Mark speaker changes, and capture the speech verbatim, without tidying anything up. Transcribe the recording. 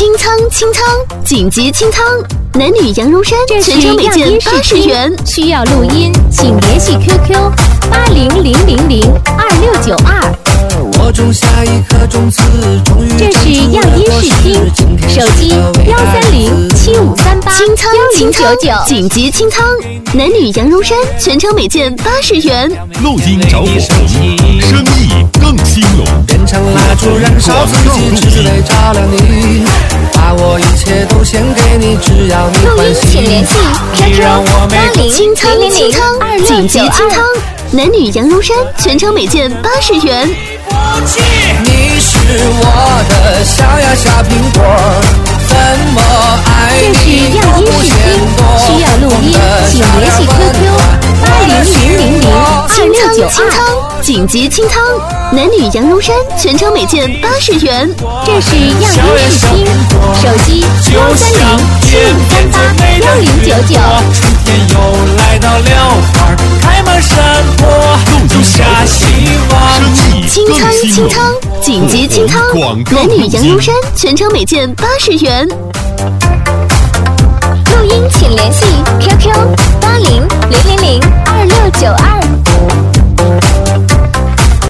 Speaker 1: 清仓清仓，紧急清仓！男女羊绒衫全程每件八十元。
Speaker 2: 需要录音，请联系 Q Q 八零零零零二六九二。
Speaker 3: 我种下一颗种子，终于
Speaker 2: 这是样音试听，手机幺三零七五三八
Speaker 1: 清仓清仓，紧急清仓！男女羊绒衫全程每件八十元。
Speaker 4: 录音找火红，生意更兴隆。
Speaker 3: 点上蜡烛燃烧自己，只为照亮你，把我一切都献给你，只要你
Speaker 2: 欢喜。录音请联系 Q Q 八零
Speaker 1: 清仓清仓，紧急清仓！男女羊绒衫全程每件八十元。
Speaker 3: 你是我的小呀小苹果，怎么爱
Speaker 2: 这是
Speaker 3: 你
Speaker 2: 样音试听，需要录音，请联系 Q Q 八零零零零二六九二。
Speaker 1: 紧急清仓！男女羊绒衫全程每件八十元。
Speaker 2: 这是样音试听，手机幺三零七五三八幺零九九。
Speaker 3: 春天又来到了，花开满山坡，种下希望。
Speaker 1: 清仓清仓，紧急清仓！男女羊绒衫全程每件八十元。